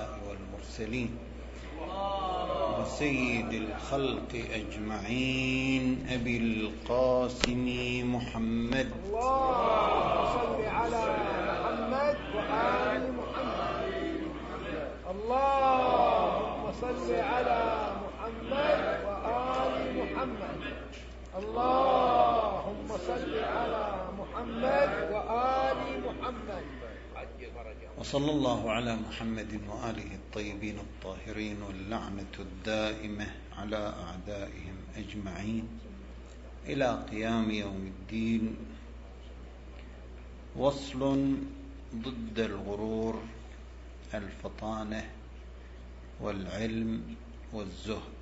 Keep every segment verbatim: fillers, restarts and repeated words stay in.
الأنبياء والمرسلين وسيد الخلق أجمعين أبي القاسم محمد اللهم صل على محمد وآل محمد. اللهم صل على محمد وآل محمد. اللهم صل على محمد وآل محمد. وصلى الله على محمد وآله الطيبين الطاهرين واللعنة الدائمة على أعدائهم أجمعين إلى قيام يوم الدين. وصل ضد الغرور الفطانة والعلم والزهد.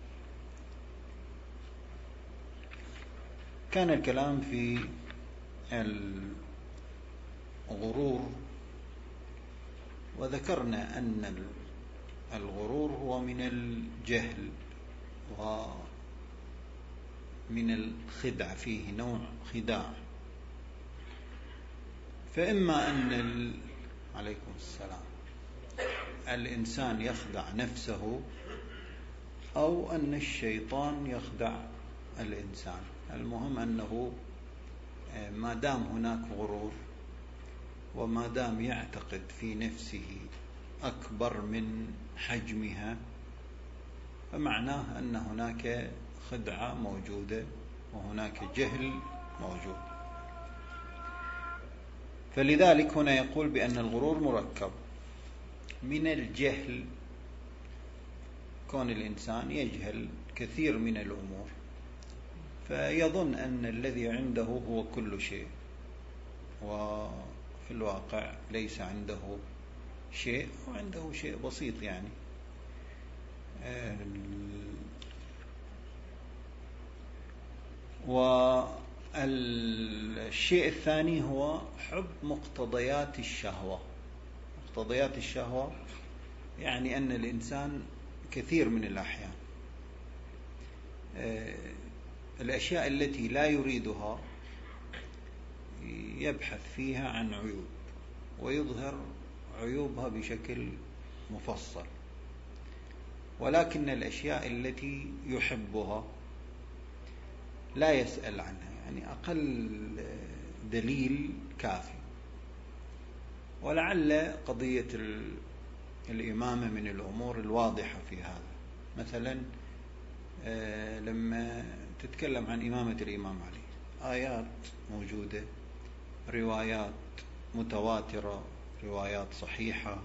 كان الكلام في الغرور، وذكرنا أن الغرور هو من الجهل ومن الخدع، فيه نوع خداع. فإما أن ال... عليكم السلام الإنسان يخدع نفسه، أو أن الشيطان يخدع الإنسان. المهم أنه ما دام هناك غرور وما دام يعتقد في نفسه أكبر من حجمها، فمعناه أن هناك خدعة موجودة وهناك جهل موجود. فلذلك هنا يقول بأن الغرور مركب من الجهل، كون الإنسان يجهل كثير من الأمور فيظن أن الذي عنده هو كل شيء، وفي الواقع ليس عنده شيء، وعنده شيء بسيط. يعني والشيء الثاني هو حب مقتضيات الشهوة. مقتضيات الشهوة يعني أن الإنسان كثير من الأحيان الأشياء التي لا يريدها يبحث فيها عن عيوب ويظهر عيوبها بشكل مفصل، ولكن الأشياء التي يحبها لا يسأل عنها، يعني أقل دليل كافي. ولعل قضية الإمامة من الأمور الواضحة في هذا. مثلا لما تتكلم عن إمامة الإمام علي، آيات موجودة، روايات متواترة، روايات صحيحة،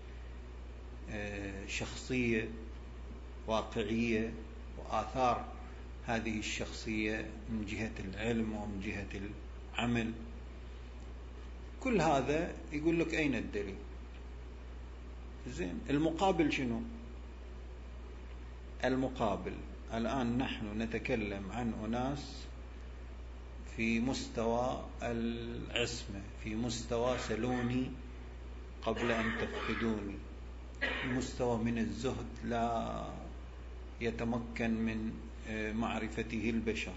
شخصية واقعية، وآثار هذه الشخصية من جهة العلم ومن جهة العمل. كل هذا يقول لك أين الدليل؟ زين، المقابل شنو؟ المقابل الآن نحن نتكلم عن أناس في مستوى العصمة، في مستوى سلوني قبل أن تفقدوني، مستوى من الزهد لا يتمكن من معرفته البشر.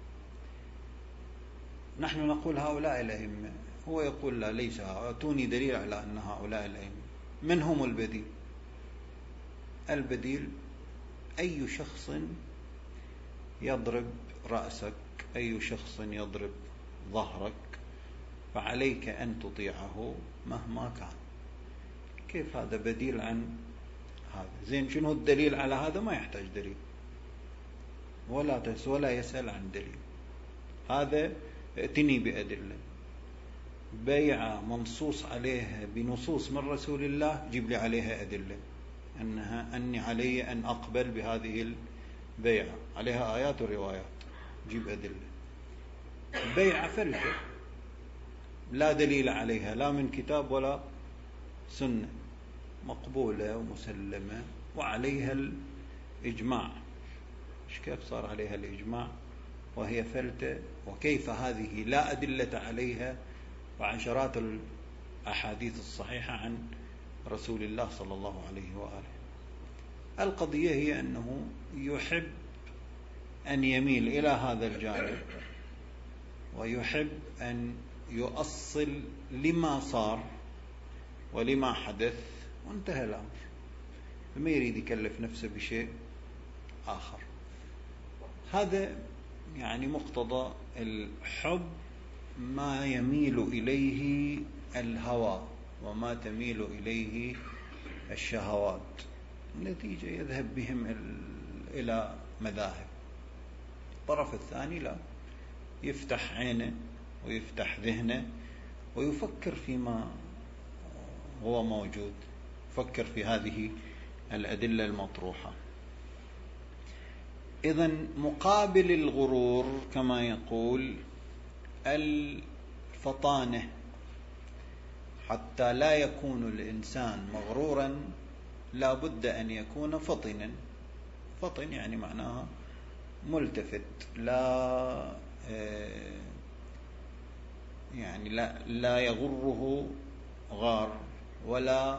نحن نقول هؤلاء الأئمة، هو يقول لا، ليس. أعطوني دليل على أن هؤلاء الأئمة. من هم البديل؟ البديل أي شخص يضرب رأسك، أي شخص يضرب ظهرك، فعليك أن تطيعه مهما كان. كيف هذا بديل عن هذا؟ زين، شنو الدليل على هذا؟ ما يحتاج دليل، ولا تس ولا يسأل عن دليل. هذا ائتني بأدلة. بيعة منصوص عليها بنصوص من رسول الله، جيب لي عليها أدلة أنها أني علي أن أقبل بهذه البيعة، عليها آيات وروايات، جيب أدلة. بيعة فلتة لا دليل عليها لا من كتاب ولا سنة، مقبولة ومسلمة وعليها الإجماع. مش كيف صار عليها الإجماع وهي فلتة؟ وكيف هذه لا أدلة عليها وعشرات الأحاديث الصحيحة عن رسول الله صلى الله عليه وآله. القضية هي أنه يحب أن يميل إلى هذا الجانب، ويحب أن يؤصل لما صار ولما حدث، وانتهى الأمر. ما يريد يكلف نفسه بشيء آخر. هذا يعني مقتضى الحب، ما يميل إليه الهوى وما تميل إليه الشهوات، النتيجة يذهب بهم إلى مذاهب. الطرف الثاني لا، يفتح عينه ويفتح ذهنه ويفكر فيما هو موجود، يفكر في هذه الأدلة المطروحة. إذن مقابل الغرور كما يقول الفطانة، حتى لا يكون الإنسان مغرورا لا بد أن يكون فطنا. فطن يعني معناها ملتفت، لا يعني لا, لا يغره غار، ولا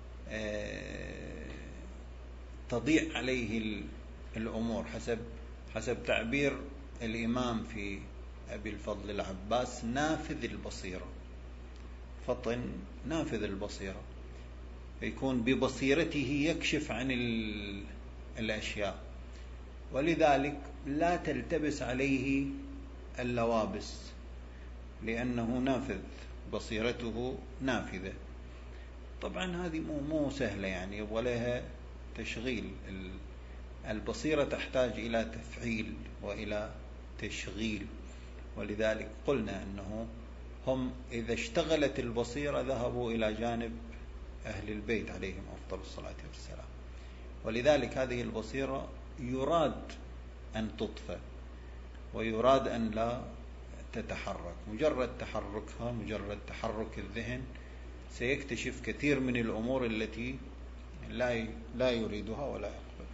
تضيع عليه الأمور. حسب حسب تعبير الإمام في أبي الفضل العباس، نافذ البصيرة. فطن نافذ البصيرة، يكون ببصيرته يكشف عن الأشياء، ولذلك لا تلتبس عليه اللوابس، لأنه نافذ، بصيرته نافذة. طبعا هذه مو مو سهلة، يعني يبغى لها تشغيل. البصيرة تحتاج إلى تفعيل وإلى تشغيل، ولذلك قلنا أنه هم إذا اشتغلت البصيرة ذهبوا إلى جانب أهل البيت عليهم أفضل الصلاة والسلام. ولذلك هذه البصيرة يراد أن تطفى، ويراد أن لا تتحرك. مجرد تحركها، مجرد تحرك الذهن، سيكتشف كثير من الأمور التي لا لا يريدها ولا يقبلها.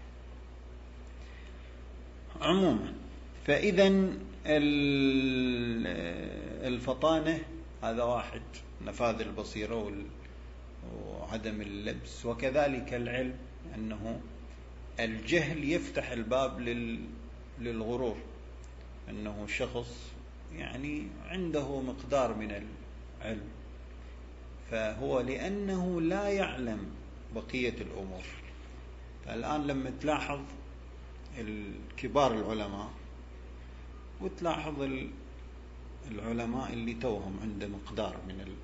عموما، فإذا الفطانة هذا واحد، نفاذ البصيرة وعدم اللبس. وكذلك العلم، أنه الجهل يفتح الباب للغرور، أنه شخص يعني عنده مقدار من العلم، فهو لأنه لا يعلم بقية الأمور. فالآن لما تلاحظ الكبار العلماء وتلاحظ العلماء اللي توهم عنده مقدار من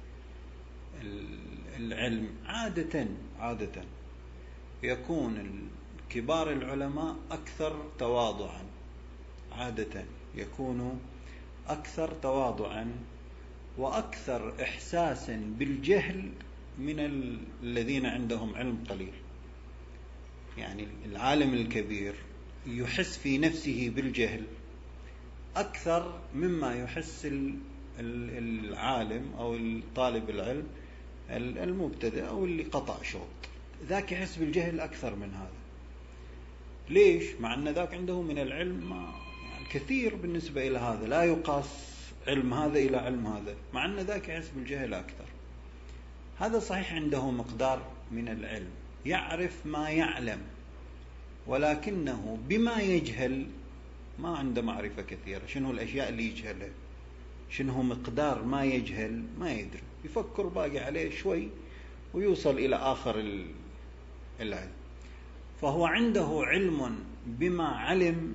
العلم، عادة عادة يكون كبار العلماء أكثر تواضعا، عادة يكونوا أكثر تواضعا وأكثر إحساسا بالجهل من الذين عندهم علم قليل. يعني العالم الكبير يحس في نفسه بالجهل أكثر مما يحس العالم أو الطالب العلم المبتدئ أو اللي قطع شوط. ذاك يحس بالجهل أكثر من هذا. ليش؟ مع أن ذاك عنده من العلم ما يعني كثير بالنسبة إلى هذا، لا يقاس علم هذا إلى علم هذا، مع أن ذاك يحس بالجهل أكثر. هذا صحيح عنده مقدار من العلم، يعرف ما يعلم، ولكنه بما يجهل ما عنده معرفة كثيرة. شنو الأشياء اللي يجهلها؟ شنو مقدار ما يجهل؟ ما يدري، يفكر باقي عليه شوي ويوصل إلى آخر العلم. فهو عنده علم بما علم،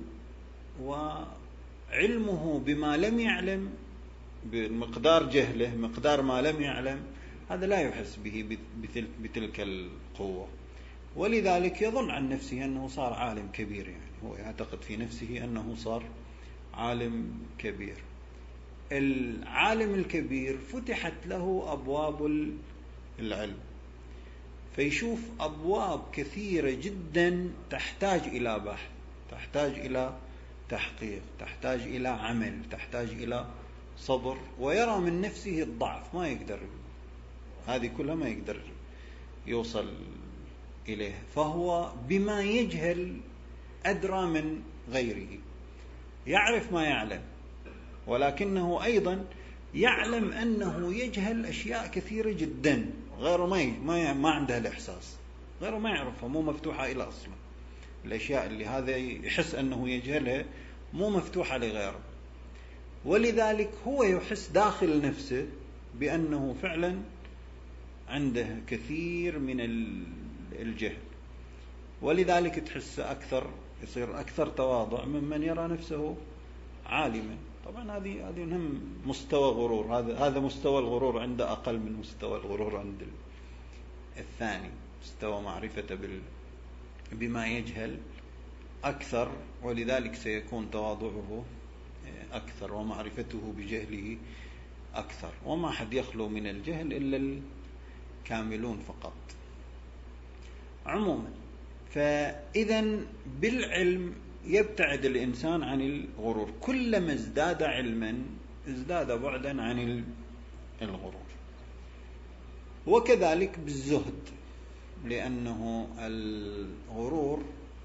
وعلمه بما لم يعلم بمقدار جهله، مقدار ما لم يعلم، هذا لا يحس به بتلك القوة. ولذلك يظن عن نفسه أنه صار عالم كبير، يعني هو يعتقد في نفسه أنه صار عالم كبير. العالم الكبير فتحت له أبواب العلم، فيشوف أبواب كثيرة جدا تحتاج إلى بحث، تحتاج إلى تحقيق، تحتاج إلى عمل، تحتاج إلى صبر، ويرى من نفسه الضعف، ما يقدر، هذه كلها ما يقدر يوصل إليها. فهو بما يجهل أدرى من غيره، يعرف ما يعلم، ولكنه أيضا يعلم أنه يجهل أشياء كثيرة جدا، غيره ما ما ما عنده الإحساس، غيره ما يعرفها، مو مفتوحة إلى أصلا. الأشياء اللي هذا يحس أنه يجهلها مو مفتوحة لغيره، ولذلك هو يحس داخل نفسه بأنه فعلا عنده كثير من الجهل. ولذلك تحس أكثر يصير أكثر تواضع ممن يرى نفسه عالما. طبعا هذه هذه هم مستوى غرور، هذا هذا مستوى الغرور عنده أقل من مستوى الغرور عند الثاني، مستوى معرفته بال بما يجهل أكثر، ولذلك سيكون تواضعه أكثر ومعرفته بجهله أكثر. وما حد يخلو من الجهل إلا الكاملون فقط. عموما فإذا بالعلم يبتعد الإنسان عن الغرور، كلما ازداد علما ازداد بعدا عن الغرور. وكذلك بالزهد، لأنه الغرور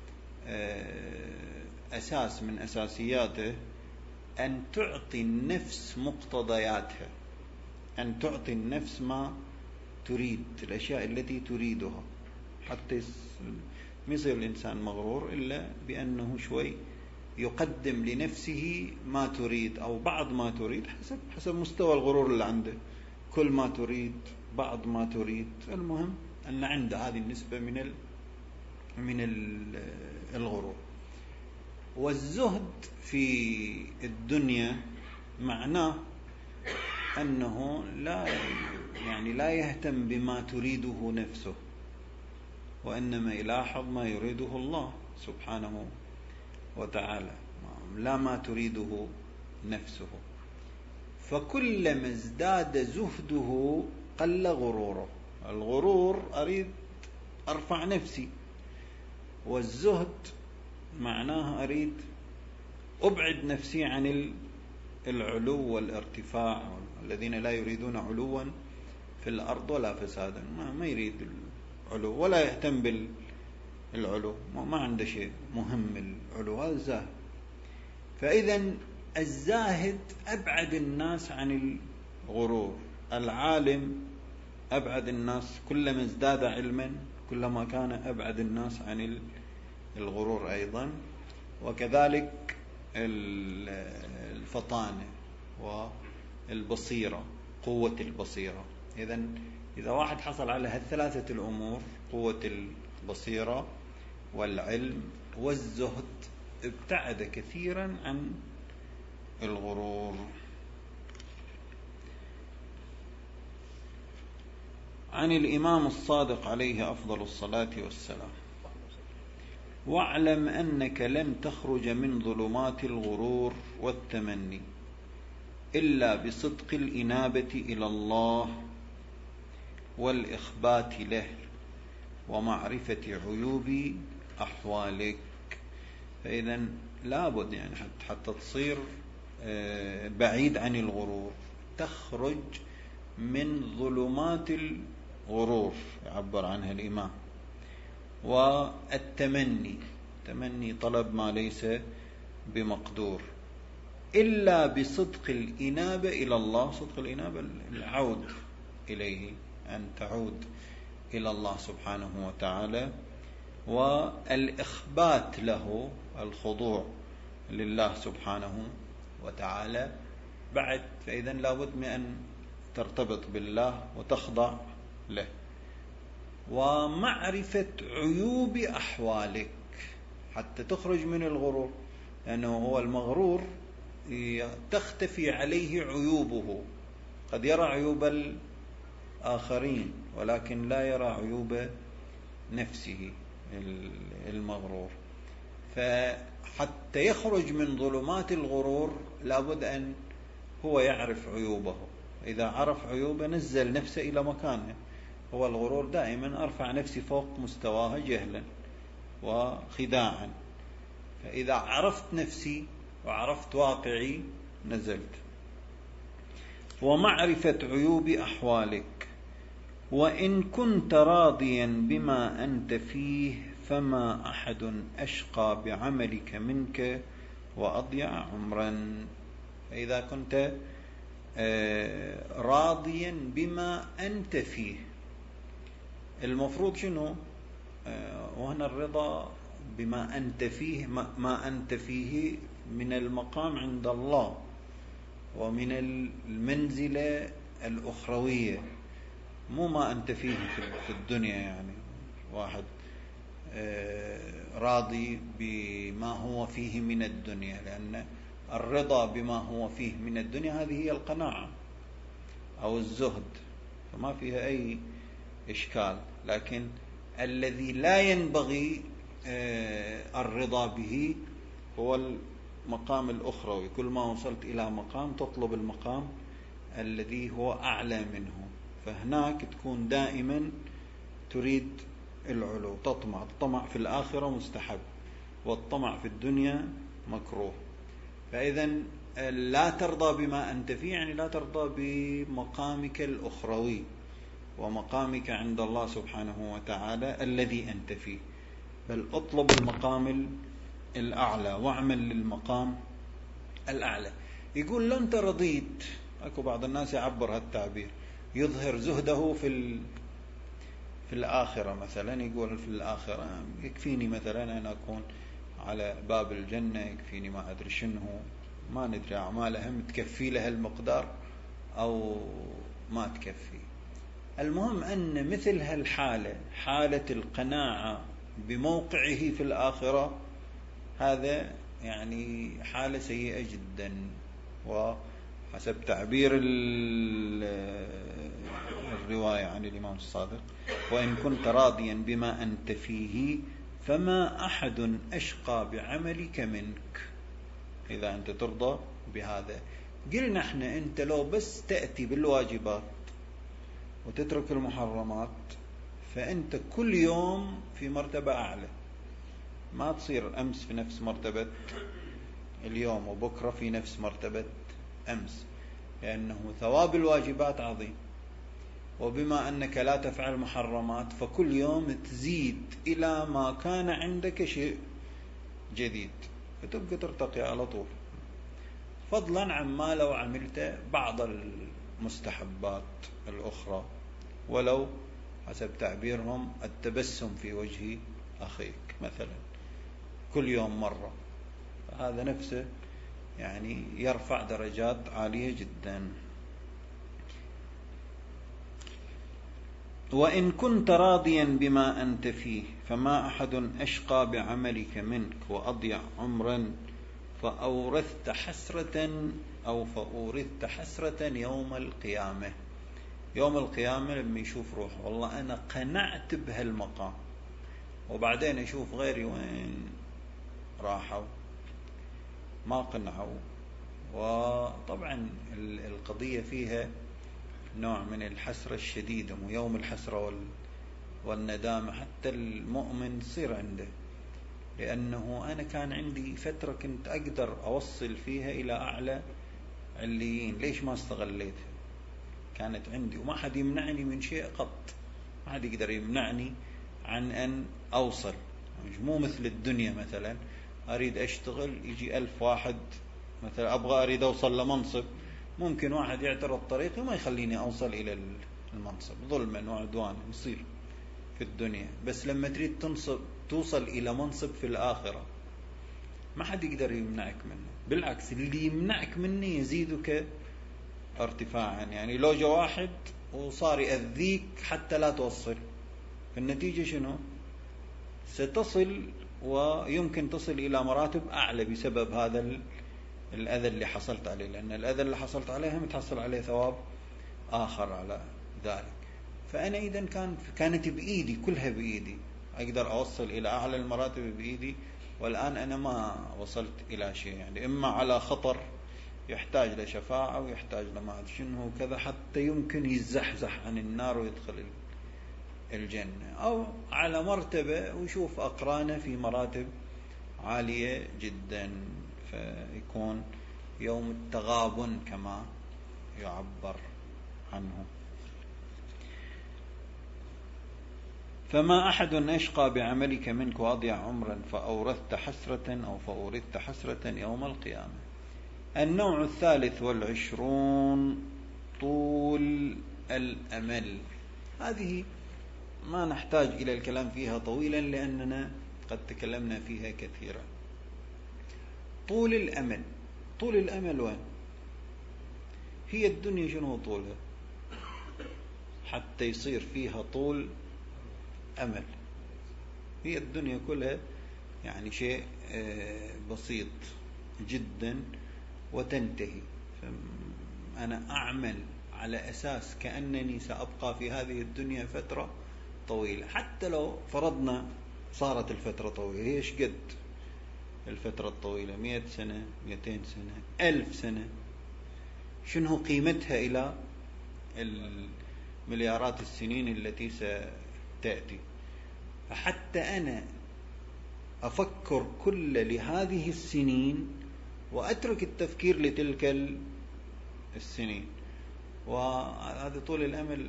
أساس من أساسياته أن تعطي النفس مقتضياتها، أن تعطي النفس ما تريد، الأشياء التي تريدها، حتى ما يصير الإنسان مغرور إلا بأنه شوي يقدم لنفسه ما تريد أو بعض ما تريد، حسب حسب مستوى الغرور اللي عنده، كل ما تريد بعض ما تريد. المهم أن عنده هذه النسبة من ال من الغرور. والزهد في الدنيا معناه أنه لا يعني لا يهتم بما تريده نفسه، وإنما يلاحظ ما يريده الله سبحانه وتعالى، لا ما تريده نفسه. فكلما ازداد زهده قل غروره. الغرور أريد أرفع نفسي، والزهد معناه أريد أبعد نفسي عن العلو والارتفاع. الذين لا يريدون علوا في الأرض ولا فسادا، ما يريد العلو ولا يهتم بالعلو، ما عنده شيء مهم العلو، هذا الزاهد. فإذا الزاهد أبعد الناس عن الغرور، العالم أبعد الناس، كلما ازداد علما كلما كان أبعد الناس عن الغرور أيضا. وكذلك الفطانة والبصيرة، قوة البصيرة. إذن إذا واحد حصل على هالثلاثة الأمور، قوة البصيرة والعلم والزهد، ابتعد كثيرا عن الغرور. عن الإمام الصادق عليه أفضل الصلاة والسلام: واعلم أنك لن تخرج من ظلمات الغرور والتمني إلا بصدق الإنابة إلى الله والإخبات له ومعرفة عيوب أحوالك. فإذا لابد يعني حتى تصير بعيد عن الغرور، تخرج من ظلمات الغرور يعبر عنها الإمام. والتمني، تمني طلب ما ليس بمقدور، إلا بصدق الإنابة إلى الله. صدق الإنابة العود إليه، أن تعود إلى الله سبحانه وتعالى، والإخبات له، الخضوع لله سبحانه وتعالى بعد. فإذا لابد من أن ترتبط بالله وتخضع له، ومعرفة عيوب أحوالك حتى تخرج من الغرور، لأنه هو المغرور تختفي عليه عيوبه، قد يرى عيوب الآخرين ولكن لا يرى عيوب نفسه المغرور. فحتى يخرج من ظلمات الغرور لابد أن هو يعرف عيوبه. إذا عرف عيوبه نزل نفسه إلى مكانه. هو الغرور دائما أرفع نفسي فوق مستواها جهلا وخداعا، فإذا عرفت نفسي وعرفت واقعي نزلت. ومعرفة عيوب أحوالك: وإن كنت راضيا بما أنت فيه فما أحد أشقى بعملك منك وأضيع عمرا. فإذا كنت راضيا بما أنت فيه، المفروض شنو؟ وهنا الرضا بما أنت فيه، ما أنت فيه من المقام عند الله ومن المنزلة الأخروية، مو ما أنت فيه في الدنيا. يعني واحد راضي بما هو فيه من الدنيا، لأن الرضا بما هو فيه من الدنيا هذه هي القناعة أو الزهد، فما فيها أي إشكال. لكن الذي لا ينبغي الرضا به هو المقام الأخروي. كل ما وصلت إلى مقام تطلب المقام الذي هو أعلى منه، فهناك تكون دائما تريد العلو، تطمع. الطمع في الآخرة مستحب، والطمع في الدنيا مكروه. فإذا لا ترضى بما أنت فيه يعني لا ترضى بمقامك الأخروي ومقامك عند الله سبحانه وتعالى الذي أنت فيه، بل اطلب المقام الأعلى واعمل للمقام الأعلى. يقول لو أنت رضيت، أكو بعض الناس يعبر هالتعبير، يظهر زهده في في الآخرة مثلا، يقول في الآخرة يكفيني مثلا أن أكون على باب الجنة، يكفيني ما أدري شنو، ما ندري أعمالهم تكفي له المقدار أو ما تكفي. المهم أن مثل هالحالة، حالة القناعة بموقعه في الآخرة، هذا يعني حالة سيئة جدا. وحسب تعبير الرواية عن الإمام الصادق: وإن كنت راضيا بما أنت فيه فما أحد أشقى بعملك منك. إذا أنت ترضى بهذا، قلنا احنا أنت لو بس تأتي بالواجبات وتترك المحرمات فأنت كل يوم في مرتبة أعلى، ما تصير أمس في نفس مرتبة اليوم وبكرة في نفس مرتبة أمس، لأنه ثواب الواجبات عظيم، وبما أنك لا تفعل محرمات فكل يوم تزيد إلى ما كان عندك شيء جديد، فتبقى ترتقي على طول، فضلا عما لو عملت بعض المستحبات الأخرى، ولو حسب تعبيرهم التبسم في وجه أخيك مثلا كل يوم مرة، هذا نفسه يعني يرفع درجات عالية جدا. وإن كنت راضيا بما أنت فيه فما أحد أشقى بعملك منك وأضيع عمرا فأورثت حسرة أو فأورثت حسرة يوم القيامة. يوم القيامة لما يشوف روح والله أنا قنعت بهالمقام، وبعدين يشوف غيري وين راحوا ما قنعوا. وطبعا القضية فيها نوع من الحسرة الشديدة، ويوم الحسرة والندامة حتى المؤمن تصير عنده، لأنه أنا كان عندي فترة كنت أقدر أوصل فيها إلى أعلى عليين، ليش ما استغليتها؟ كانت عندي وما حد يمنعني من شيء قط، ما حد يقدر يمنعني عن أن أوصل. مو مثل الدنيا مثلا أريد أشتغل يجي ألف واحد مثلا أبغى أريد أوصل لمنصب، ممكن واحد يعترض طريقي وما يخليني أوصل إلى المنصب ظلما وعدوانا، يصير في الدنيا. بس لما تريد تنصب توصل إلى منصب في الآخرة ما حد يقدر يمنعك منه، بالعكس اللي يمنعك مني يزيدك ارتفاعا. يعني لو جاء واحد وصار يأذيك حتى لا توصل، النتيجة شنو؟ ستصل ويمكن تصل إلى مراتب أعلى بسبب هذا الأذى اللي حصلت عليه، لأن الأذى اللي حصلت عليه هم تحصل عليه ثواب آخر على ذلك. فأنا إذا كان كانت بإيدي كلها بإيدي أقدر أوصل إلى أعلى المراتب بإيدي، والآن أنا ما وصلت إلى شيء، يعني إما على خطر يحتاج لشفاعة ويحتاج لما أدري شنو وكذا حتى يمكن يزحزح عن النار ويدخل الجنة، أو على مرتبة ويشوف أقرانه في مراتب عالية جدا، فيكون يوم التغابن كما يعبر عنه. فما أحد أشقى بعملك منك وأضيع عمرا فأورثت حسرة أو فأورثت حسرة يوم القيامة. النوع الثالث والعشرون طول الأمل. هذه ما نحتاج إلى الكلام فيها طويلا لأننا قد تكلمنا فيها كثيرا. طول الأمل، طول الأمل وين؟ هي الدنيا شنو طولها حتى يصير فيها طول أمل؟ هي الدنيا كلها يعني شيء بسيط جدا وتنتهي. فأنا أعمل على أساس كأنني سأبقى في هذه الدنيا فترة طويلة. حتى لو فرضنا صارت الفترة طويلة، هي إيش قد الفترة الطويلة؟ مئة سنة، مئتين سنة، ألف سنة، شنو قيمتها إلى المليارات السنين التي ستأتي؟ فحتى أنا أفكر كل لهذه السنين وأترك التفكير لتلك السنين. وهذا طول الأمل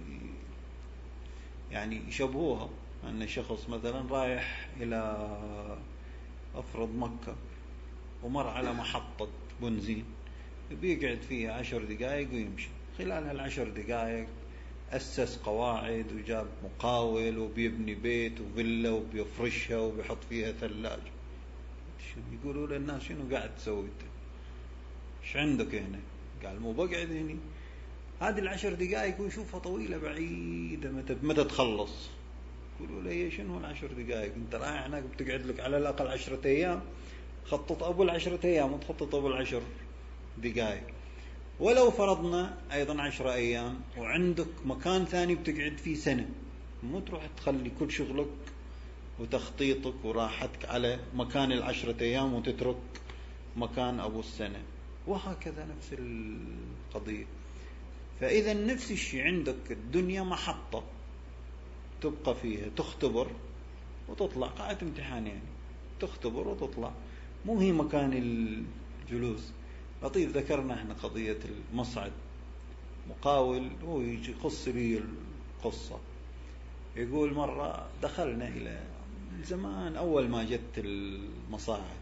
يعني يشبهوها أن شخص مثلا رايح إلى أفرض مكة ومر على محطة بنزين، بيقعد فيها عشر دقائق ويمشي. خلال هالعشر دقائق أسس قواعد وجاب مقاول وبيبني بيت وفيلا وبيفرشها وبيحط فيها ثلاجة. يقولوا للناس شنو قاعد تسوي انت؟ ايش عندك هنا؟ قال مو بقعد هنا. هذه العشر دقائق ويشوفها طويلة بعيدة، متى متى تخلص؟ يقولوا له شنو العشر دقائق؟ انت رايح هناك بتقعد لك على الأقل عشرة أيام، خطط أبو العشرة أيام وتخطط أبو العشر دقائق. ولو فرضنا أيضا عشرة أيام وعندك مكان ثاني بتقعد فيه سنة، مو تروح تخلي كل شغلك وتخطيطك وراحتك على مكان العشرة أيام وتترك مكان أبو السنة. وهكذا نفس القضية. فإذا نفس الشيء عندك الدنيا محطة تبقى فيها، تختبر وتطلع، قاعة امتحان يعني، تختبر وتطلع، مو هي مكان الجلوس. لطيف ذكرنا احنا قضية المصعد. مقاول هو يجي يقص لي القصة، يقول مرة دخلنا إلى زمان أول ما جت المصاعد،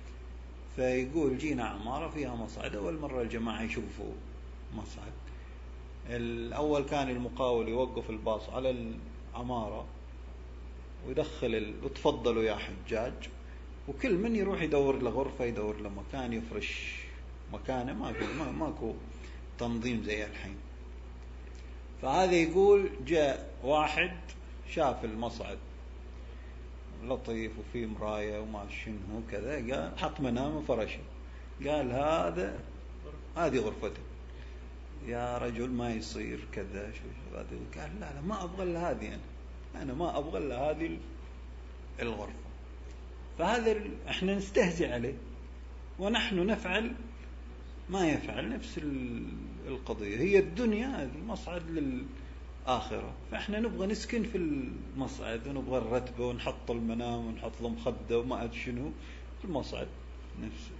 فيقول جينا عمارة فيها مصعد، أول مرة الجماعة يشوفوا مصعد. الأول كان المقاول يوقف الباص على العمارة ويدخل ال... وتفضلوا يا حجاج، وكل من يروح يدور له غرفة، يدور له مكان يفرش مكانه، ماكو ما ماكو تنظيم زي الحين. فهذا يقول جاء واحد شاف المصعد لطيف وفيه مراية وما شنو كذا، قال حط منام وفرشه، قال هذا هذه غرفته. يا رجل ما يصير كذا، شو هذا؟ قال لا لا ما أبغى إلا هذه، أنا أنا ما أبغى إلا هذه الغرفة. فهذا احنا نستهزئ عليه ونحن نفعل ما يفعل. نفس القضية، هي الدنيا هذه مصعد للآخرة، فاحنا نبغى نسكن في المصعد ونبغى نرتبه ونحط المنام ونحط له مخدة وما أدري شنو في المصعد نفسه.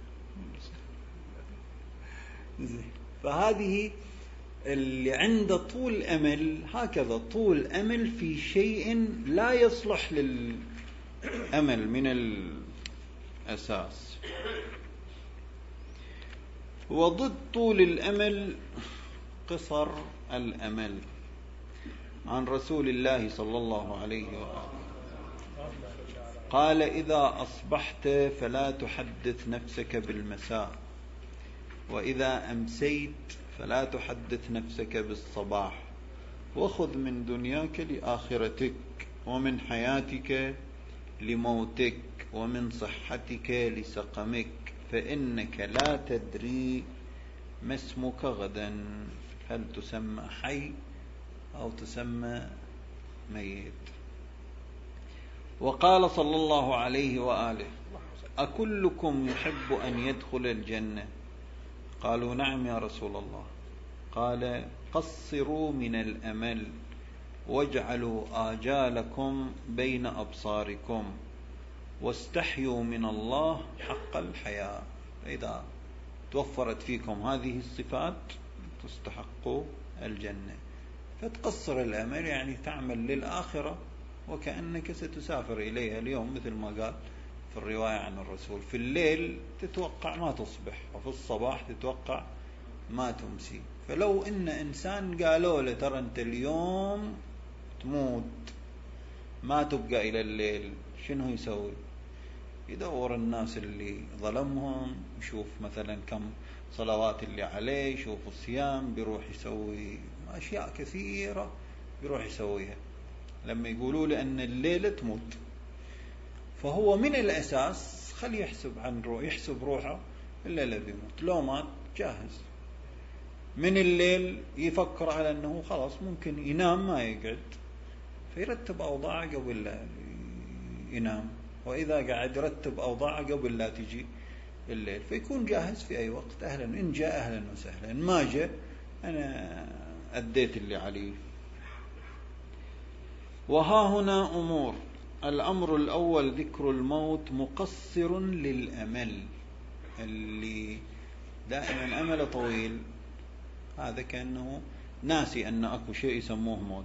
فهذه اللي عنده طول أمل، هكذا طول أمل في شيء لا يصلح للأمل من الأساس. وضد طول الأمل قصر الأمل. عن رسول الله صلى الله عليه وآله قال: إذا أصبحت فلا تحدث نفسك بالمساء، وإذا أمسيت فلا تحدث نفسك بالصباح، وخذ من دنياك لآخرتك، ومن حياتك لموتك، ومن صحتك لسقمك، فإنك لا تدري ما اسمك غدا، هل تسمى حي أو تسمى ميت. وقال صلى الله عليه وآله: أكلكم يحب أن يدخل الجنة؟ قالوا: نعم يا رسول الله. قال: قصروا من الأمل، واجعلوا آجالكم بين أبصاركم، واستحيوا من الله حق الحياء. إذا توفرت فيكم هذه الصفات تستحقوا الجنة. فتقصر الأمل يعني تعمل للآخرة وكأنك ستسافر إليها اليوم، مثل ما قال في الرواية عن الرسول: في الليل تتوقع ما تصبح، وفي الصباح تتوقع ما تمسي. فلو إن إنسان قالوا له ترى أنت اليوم تموت، ما تبقى إلى الليل، شنو يسوي؟ يدور الناس اللي ظلمهم، يشوف مثلا كم صلوات اللي عليه، يشوف الصيام، بيروح يسوي أشياء كثيرة بيروح يسويها. لما يقولوا له أن الليلة تموت فهو من الأساس خلي يحسب عن روح يحسب روحه إلا لا بيموت، لو مات جاهز من الليل يفكر على أنه خلاص ممكن ينام ما يقعد، فيرتب أوضاعه قبل لا ينام، وإذا قاعد يرتب أوضاعه قبل لا تجي الليل فيكون جاهز في أي وقت. أهلا إن جاء أهلا وسهلا، ما جاء أنا أديت اللي عليه. وها هنا أمور. الأمر الأول ذكر الموت مقصر للأمل، اللي دائما أمل طويل هذا كأنه ناسي أن أكو شيء يسموه موت.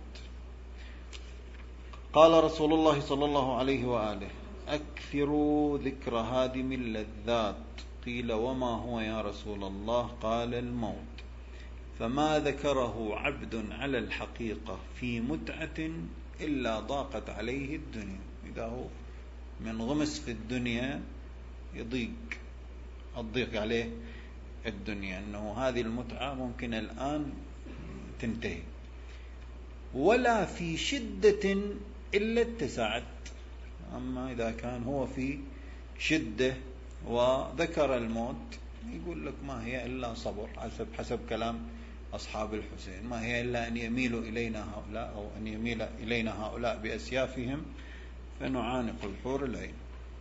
قال رسول الله صلى الله عليه وآله: أكثروا ذكر هادم اللذات. قيل: وما هو يا رسول الله؟ قال: الموت. فما ذكره عبد على الحقيقة في متعة إلا ضاقت عليه الدنيا. إذا هو من غمس في الدنيا يضيق الضيق عليه الدنيا، أنه هذه المتعة ممكن الآن تنتهي. ولا في شدة إلا اتسعت. أما إذا كان هو في شدة وذكر الموت يقول لك ما هي إلا صبر، حسب حسب كلام أصحاب الحسين، ما هي إلا أن يميل إلينا هؤلاء أو أن يميل إلينا هؤلاء بأسيافهم فنعانق الحور العين.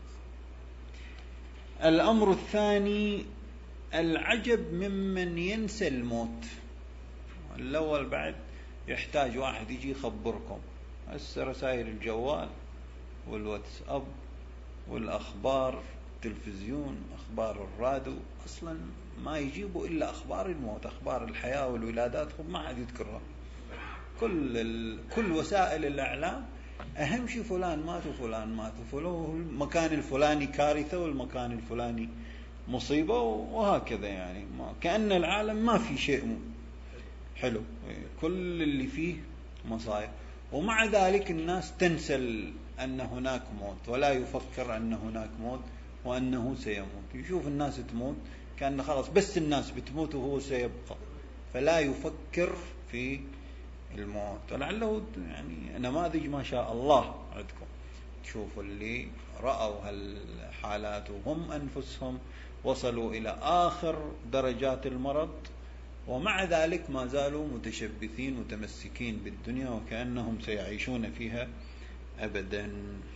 الأمر الثاني العجب ممن ينسى الموت. الأول بعد يحتاج واحد يجي يخبركم، هسه رسائل الجوال والواتساب والأخبار التلفزيون أخبار الراديو أصلا ما يجيبوا إلا أخبار الموت، أخبار الحياة والولادات ما حد يذكرها. كل ال... كل وسائل الإعلام أهم شيء فلان مات وفلان مات وفلان المكان الفلاني كارثة والمكان الفلاني مصيبة وهكذا، يعني ما كأن العالم ما في شيء حلو، كل اللي فيه مصايب. ومع ذلك الناس تنسى أن هناك موت ولا يفكر أن هناك موت وأنه سيموت. يشوف الناس تموت كأن خلاص بس الناس بتموت وهو سيبقى، فلا يفكر في الموت. ولعله يعني نماذج ما شاء الله عندكم، تشوفوا اللي رأوا هالحالات وهم أنفسهم وصلوا إلى آخر درجات المرض ومع ذلك ما زالوا متشبثين متمسكين بالدنيا وكأنهم سيعيشون فيها أبدا.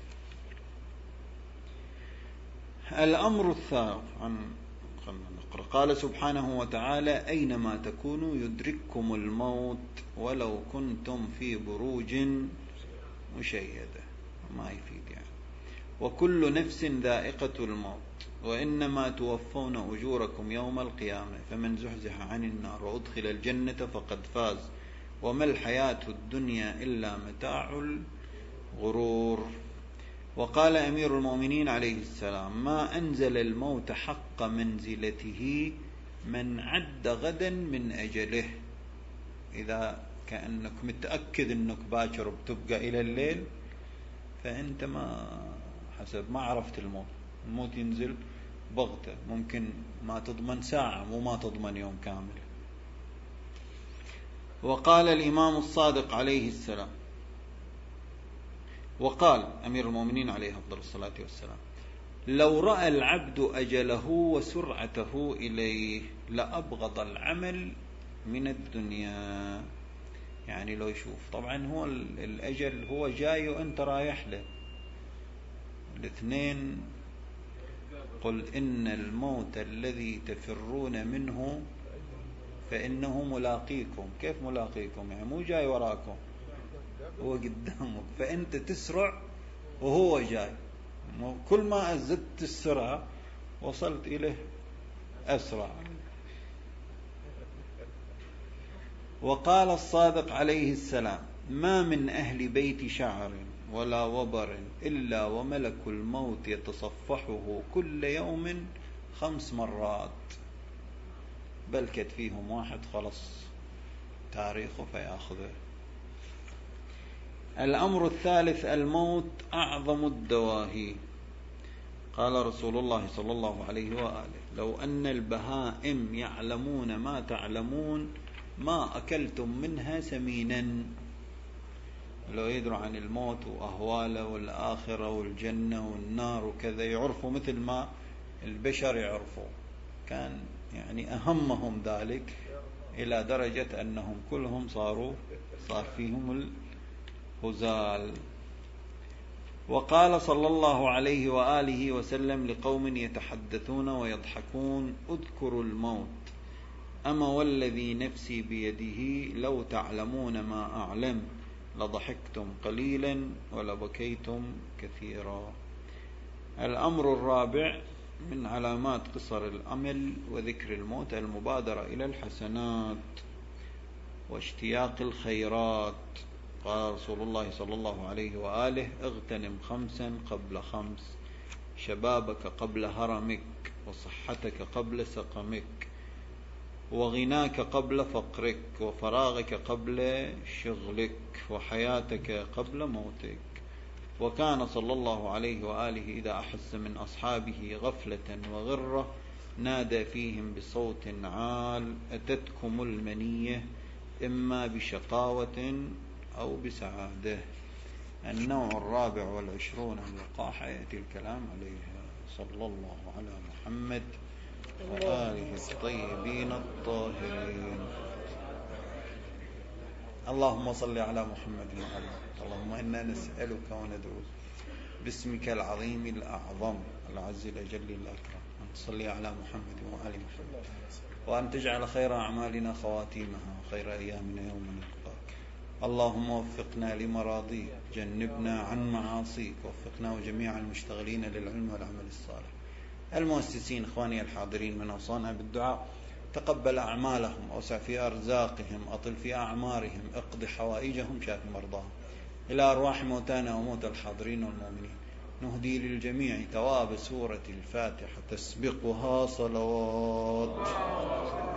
الأمر الثالث عن قال سبحانه وتعالى: أينما تكونوا يدرككم الموت ولو كنتم في بروج مشيدة. ما يفيد يعني. وكل نفس ذائقة الموت وإنما توفون أجوركم يوم القيامة فمن زحزح عن النار وأدخل الجنة فقد فاز وما الحياة الدنيا إلا متاع الغرور. وقال أمير المؤمنين عليه السلام: ما أنزل الموت حق منزلته من عد غدا من أجله. إذا كأنك متأكد أنك باكر بتبقى إلى الليل فأنت ما حسب ما عرفت الموت. الموت ينزل بغتة، ممكن ما تضمن ساعة وما تضمن يوم كامل. وقال الإمام الصادق عليه السلام وقال أمير المؤمنين عليه أفضل الصلاة والسلام: لو رأى العبد أجله وسرعته إليه لأبغض العمل من الدنيا. يعني لو يشوف طبعا هو الأجل هو جاي وأنت رايح له الاثنين. قل إن الموت الذي تفرون منه فإنه ملاقيكم. كيف ملاقيكم؟ يعني مو جاي وراكم، هو قدامك، فأنت تسرع وهو جاي. كل ما أزدت السرعة وصلت إليه أسرع. وقال الصادق عليه السلام: ما من أهل بيت شعر ولا وبر إلا وملك الموت يتصفحه كل يوم خمس مرات. بلكت فيهم واحد خلص تاريخه فيأخذه. الأمر الثالث الموت أعظم الدواهي. قال رسول الله صلى الله عليه وآله: لو أن البهائم يعلمون ما تعلمون ما أكلتم منها سمينا. لو يدروا عن الموت وأهواله والآخرة والجنة والنار وكذا يعرفوا مثل ما البشر يعرفوا. كان يعني أهمهم ذلك إلى درجة أنهم كلهم صاروا صار فيهم الهزال. وقال صلى الله عليه وآله وسلم لقوم يتحدثون ويضحكون: اذكروا الموت، أما والذي نفسي بيده لو تعلمون ما أعلم لضحكتم قليلا ولبكيتم كثيرا. الأمر الرابع من علامات قصر الأمل وذكر الموت المبادرة إلى الحسنات واشتياق الخيرات. قال رسول الله صلى الله عليه وآله: اغتنم خمسا قبل خمس: شبابك قبل هرمك، وصحتك قبل سقمك، وغناك قبل فقرك، وفراغك قبل شغلك، وحياتك قبل موتك. وكان صلى الله عليه وآله إذا أحس من أصحابه غفلة وغرة نادى فيهم بصوت عال: أتتكم المنية إما بشقاوة أو بسعادة. النوع الرابع والعشرون الوقاحة يأتي الكلام عليها. صلى الله على محمد وآله الطيبين الطاهرين. اللهم صل على محمد وعلى اللهم إنا نسألك وندعوك باسمك العظيم الأعظم العز الأجل الأكرم أن تصلي على محمد وآل محمد، وأن تجعل خير أعمالنا خواتيمها وخير أيامنا يوم نلقاك. اللهم وفقنا لمراضيك، جنبنا عن معاصيك، وفقنا وجميع المشتغلين للعلم والعمل الصالح. المؤسسين إخواني الحاضرين من أوصانا بالدعاء: تقبل أعمالهم، أوسع في أرزاقهم، أطل في أعمارهم، اقض حوائجهم، شاف مرضاهم. إلى أرواح موتانا وموتى الحاضرين والمؤمنين نهدي للجميع ثواب سورة الفاتحة تسبقها صلوات.